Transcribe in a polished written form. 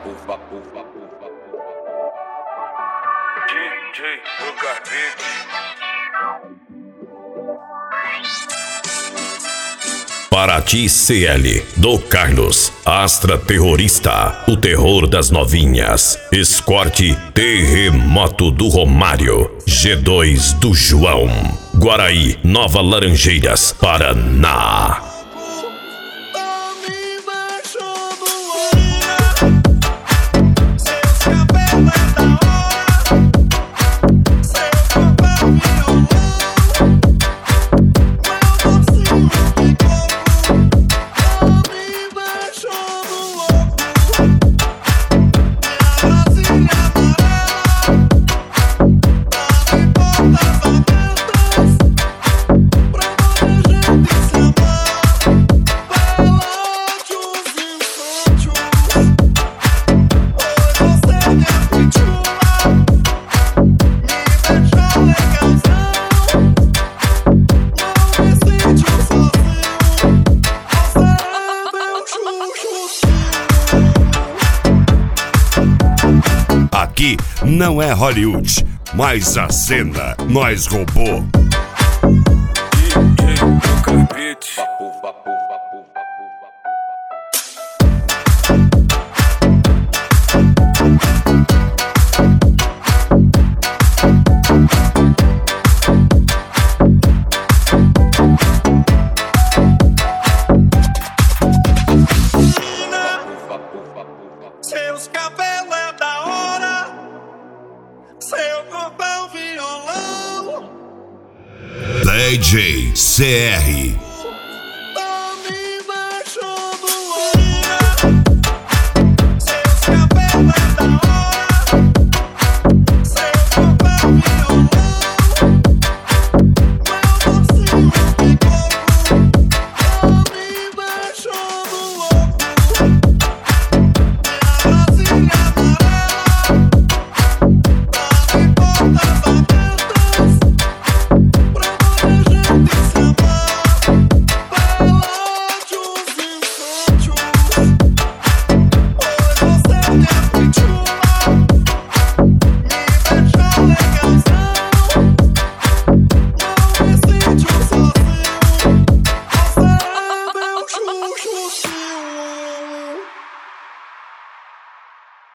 DJ do Carpete. Paraty CL, do Carlos, Astra Terrorista, o terror das novinhas. Escorte Terremoto do Romário, G2 do João. Guaraí, Nova Laranjeiras, Paraná. Aqui não é Hollywood, mas a cena nós roubou. DJ do Carpete. Seus cabelos é da hora, seu corpo é um violão. DJ CR. Legal.